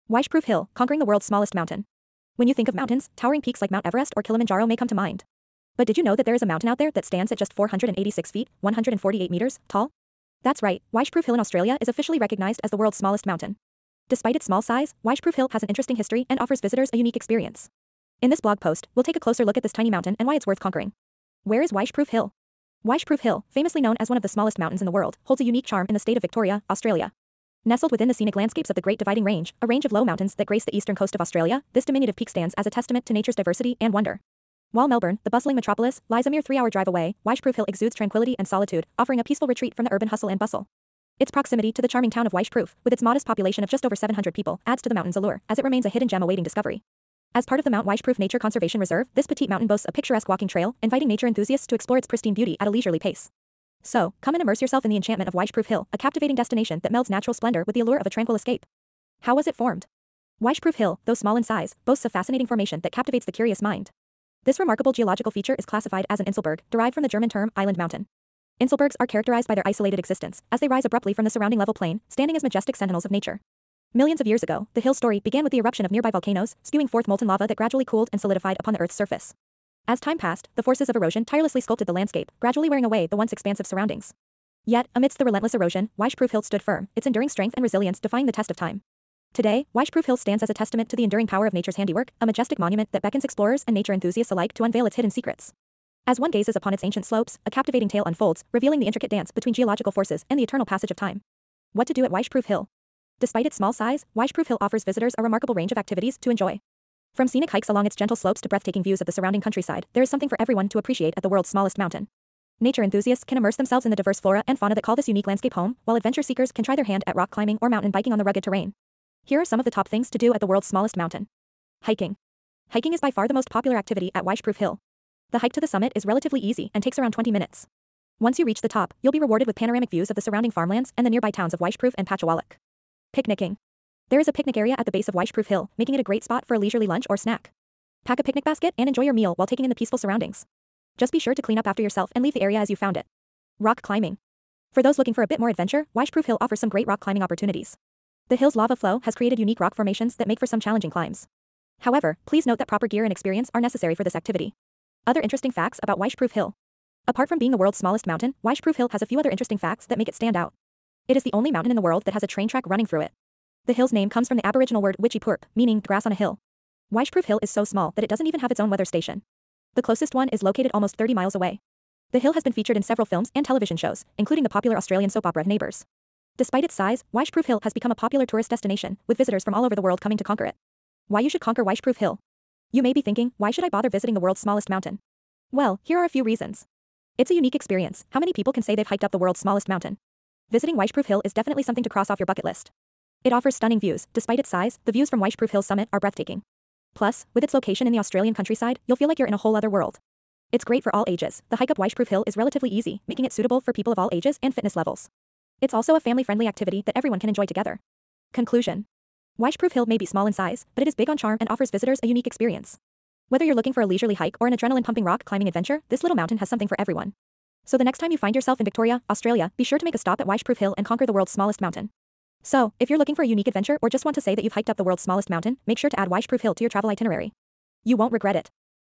Wishproof Hill, conquering the world's smallest mountain. When you think of mountains, towering peaks like Mount Everest or Kilimanjaro may come to mind. But did you know that there is a mountain out there that stands at just 486 feet, 148 meters, tall? That's right, Wishproof Hill in Australia is officially recognized as the world's smallest mountain. Despite its small size, Wishproof Hill has an interesting history and offers visitors a unique experience. In this blog post, we'll take a closer look at this tiny mountain and why it's worth conquering. Where is Wishproof Hill? Wishproof Hill, famously known as one of the smallest mountains in the world, holds a unique charm in the state of Victoria, Australia. Nestled within the scenic landscapes of the Great Dividing Range, a range of low mountains that grace the eastern coast of Australia, this diminutive peak stands as a testament to nature's diversity and wonder. While Melbourne, the bustling metropolis, lies a mere 3-hour drive away, Wishproof Hill exudes tranquility and solitude, offering a peaceful retreat from the urban hustle and bustle. Its proximity to the charming town of Wishproof, with its modest population of just over 700 people, adds to the mountain's allure, as it remains a hidden gem awaiting discovery. As part of the Mount Wishproof Nature Conservation Reserve, this petite mountain boasts a picturesque walking trail, inviting nature enthusiasts to explore its pristine beauty at a leisurely pace. So, come and immerse yourself in the enchantment of Wishproof Hill, a captivating destination that melds natural splendor with the allure of a tranquil escape. How was it formed? Wishproof Hill, though small in size, boasts a fascinating formation that captivates the curious mind. This remarkable geological feature is classified as an Inselberg, derived from the German term island mountain. Inselbergs are characterized by their isolated existence, as they rise abruptly from the surrounding level plain, standing as majestic sentinels of nature. Millions of years ago, the hill's story began with the eruption of nearby volcanoes, spewing forth molten lava that gradually cooled and solidified upon the Earth's surface. As time passed, the forces of erosion tirelessly sculpted the landscape, gradually wearing away the once expansive surroundings. Yet, amidst the relentless erosion, Wishproof Hill stood firm, its enduring strength and resilience defying the test of time. Today, Wishproof Hill stands as a testament to the enduring power of nature's handiwork, a majestic monument that beckons explorers and nature enthusiasts alike to unveil its hidden secrets. As one gazes upon its ancient slopes, a captivating tale unfolds, revealing the intricate dance between geological forces and the eternal passage of time. What to do at Wishproof Hill? Despite its small size, Wishproof Hill offers visitors a remarkable range of activities to enjoy. From scenic hikes along its gentle slopes to breathtaking views of the surrounding countryside, there is something for everyone to appreciate at the world's smallest mountain. Nature enthusiasts can immerse themselves in the diverse flora and fauna that call this unique landscape home, while adventure seekers can try their hand at rock climbing or mountain biking on the rugged terrain. Here are some of the top things to do at the world's smallest mountain. Hiking. Hiking is by far the most popular activity at Wishproof Hill. The hike to the summit is relatively easy and takes around 20 minutes. Once you reach the top, you'll be rewarded with panoramic views of the surrounding farmlands and the nearby towns of Wishproof and Patchawalek. Picnicking. There is a picnic area at the base of Wishproof Hill, making it a great spot for a leisurely lunch or snack. Pack a picnic basket and enjoy your meal while taking in the peaceful surroundings. Just be sure to clean up after yourself and leave the area as you found it. Rock climbing. For those looking for a bit more adventure, Wishproof Hill offers some great rock climbing opportunities. The hill's lava flow has created unique rock formations that make for some challenging climbs. However, please note that proper gear and experience are necessary for this activity. Other interesting facts about Wishproof Hill. Apart from being the world's smallest mountain, Wishproof Hill has a few other interesting facts that make it stand out. It is the only mountain in the world that has a train track running through it. The hill's name comes from the Aboriginal word Witchypurp, meaning grass on a hill. Wishproof Hill is so small that it doesn't even have its own weather station. The closest one is located almost 30 miles away. The hill has been featured in several films and television shows, including the popular Australian soap opera Neighbours. Despite its size, Wishproof Hill has become a popular tourist destination, with visitors from all over the world coming to conquer it. Why you should conquer Wishproof Hill? You may be thinking, why should I bother visiting the world's smallest mountain? Well, here are a few reasons. It's a unique experience. How many people can say they've hiked up the world's smallest mountain? Visiting Wishproof Hill is definitely something to cross off your bucket list. It offers stunning views. Despite its size, the views from Wishproof Hill's summit are breathtaking. Plus, with its location in the Australian countryside, you'll feel like you're in a whole other world. It's great for all ages. The hike up Wishproof Hill is relatively easy, making it suitable for people of all ages and fitness levels. It's also a family-friendly activity that everyone can enjoy together. Conclusion. Wishproof Hill may be small in size, but it is big on charm and offers visitors a unique experience. Whether you're looking for a leisurely hike or an adrenaline-pumping rock climbing adventure, this little mountain has something for everyone. So the next time you find yourself in Victoria, Australia, be sure to make a stop at Wishproof Hill and conquer the world's smallest mountain. So, if you're looking for a unique adventure or just want to say that you've hiked up the world's smallest mountain, make sure to add Wishproof Hill to your travel itinerary. You won't regret it.